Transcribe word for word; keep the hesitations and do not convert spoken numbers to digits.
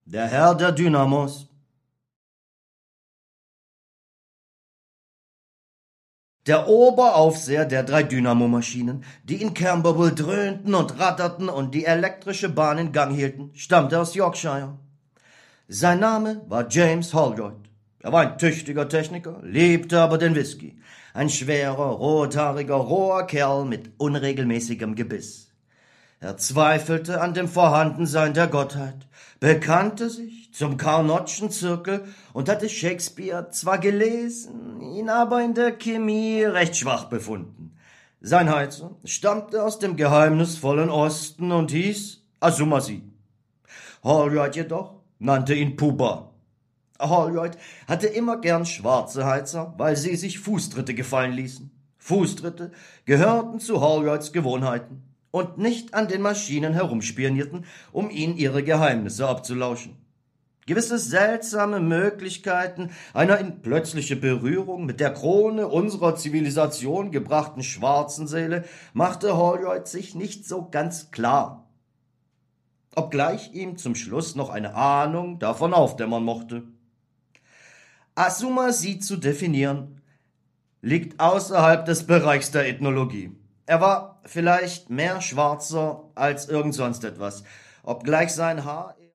Der Herr der Dynamos. Der Oberaufseher der drei Dynamomaschinen, die in Camberwell dröhnten und ratterten und die elektrische Bahn in Gang hielten, stammte aus Yorkshire. Sein Name war James Holroyd. Er war ein tüchtiger Techniker, liebte aber den Whisky. Ein schwerer, rothaariger, roher Kerl mit unregelmäßigem Gebiss. Er zweifelte an dem Vorhandensein der Gottheit, bekannte sich zum Carnotschen Zirkel und hatte Shakespeare zwar gelesen, ihn aber in der Chemie recht schwach befunden. Sein Heizer stammte aus dem geheimnisvollen Osten und hieß Asumasi. Holroyd jedoch nannte ihn Puba. Holroyd hatte immer gern schwarze Heizer, weil sie sich Fußtritte gefallen ließen. Fußtritte gehörten zu Holroyds Gewohnheiten und nicht an den Maschinen herumspionierten, um ihnen ihre Geheimnisse abzulauschen. Gewisse seltsame Möglichkeiten einer in plötzliche Berührung mit der Krone unserer Zivilisation gebrachten schwarzen Seele machte Holroyd sich nicht so ganz klar, obgleich ihm zum Schluss noch eine Ahnung davon aufdämmern mochte. Asumasi zu definieren, liegt außerhalb des Bereichs der Ethnologie. Er war vielleicht mehr Schwarzer als irgend sonst etwas, obgleich sein Haar